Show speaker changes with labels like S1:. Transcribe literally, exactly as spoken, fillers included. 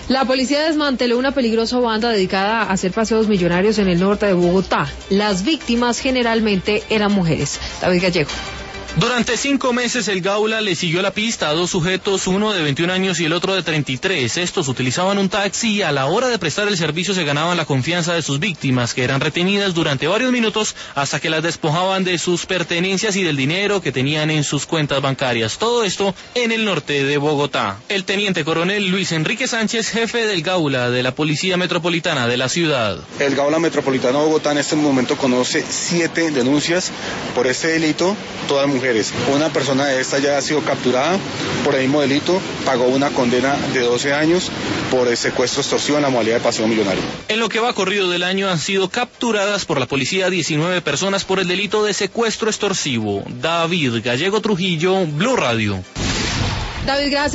S1: La policía desmanteló una peligrosa banda dedicada a hacer paseos millonarios en el norte de Bogotá. Las víctimas generalmente eran mujeres. David Gallego.
S2: Durante cinco meses el Gaula le siguió la pista a dos sujetos, uno de veintiún años y el otro de treinta y tres. Estos utilizaban un taxi y a la hora de prestar el servicio se ganaban la confianza de sus víctimas, que eran retenidas durante varios minutos hasta que las despojaban de sus pertenencias y del dinero que tenían en sus cuentas bancarias. Todo esto en el norte de Bogotá. El teniente coronel Luis Enrique Sánchez, jefe del Gaula de la Policía Metropolitana de la ciudad.
S3: El Gaula Metropolitano de Bogotá en este momento conoce siete denuncias por este delito, todas mujeres. Una persona de esta ya ha sido capturada por el mismo delito, pagó una condena de doce años por el secuestro extorsivo en la modalidad de paseo millonario.
S2: En lo que va corrido del año han sido capturadas por la policía diecinueve personas por el delito de secuestro extorsivo. David Gallego Trujillo, Blue Radio.
S1: David, gracias.